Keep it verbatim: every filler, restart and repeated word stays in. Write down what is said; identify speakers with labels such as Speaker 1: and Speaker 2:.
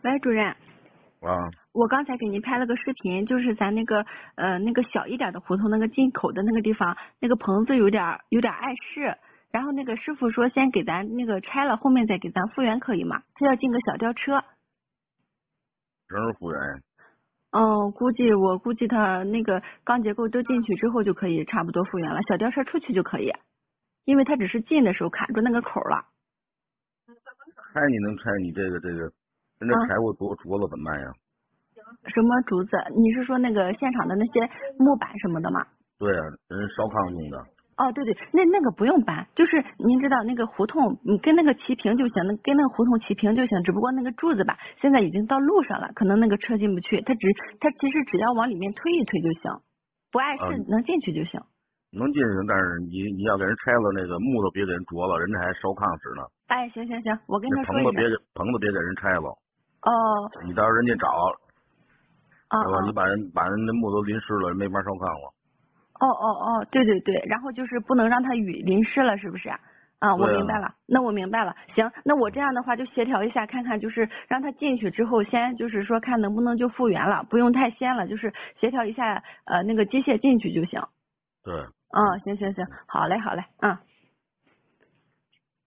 Speaker 1: 喂，主任，
Speaker 2: 啊，
Speaker 1: 我刚才给您拍了个视频，就是咱那个呃那个小一点的胡同那个进口的那个地方，那个棚子有点有点碍事，然后那个师傅说先给咱那个拆了，后面再给咱复原可以吗？他要进个小吊车。
Speaker 2: 什么时候复原？
Speaker 1: 嗯，估计我估计他那个钢结构都进去之后就可以差不多复原了，小吊车出去就可以，因为他只是进的时候卡住那个口了。
Speaker 2: 拆你能拆你这个这个，人家
Speaker 1: 啊
Speaker 2: 拆过多着了怎么办呀？
Speaker 1: 什么竹子？你是说那个现场的那些木板什么的吗？
Speaker 2: 对啊，人烧炕用的。
Speaker 1: 哦，对对，那那个不用搬，就是您知道那个胡同，你跟那个齐平就行，那跟那个胡同齐平就行。只不过那个柱子吧，现在已经到路上了，可能那个车进不去，它只它其实只要往里面推一推就行，不碍事，
Speaker 2: 啊，
Speaker 1: 能进去就行。
Speaker 2: 能进去，但是你你要给人拆了那个木头别给人着了，人家还烧炕使呢。
Speaker 1: 哎，行行行，我跟
Speaker 2: 那
Speaker 1: 他说一声。
Speaker 2: 棚子别给棚子别给人拆了，
Speaker 1: 哦
Speaker 2: 你到时候人家找，是吧？
Speaker 1: 哦哦
Speaker 2: 你把人把人那木头淋湿了，人没法烧炕了。
Speaker 1: 哦哦哦，对对对，然后就是不能让它雨淋湿了，是不是啊？啊，我
Speaker 2: 对啊
Speaker 1: 明白了，那我明白了。行，那我这样的话就协调一下，看看就是让他进去之后，先就是说看能不能就复原了，不用太先了，就是协调一下呃那个机械进去就行。
Speaker 2: 对。
Speaker 1: 嗯，行行行，好嘞好嘞，嗯。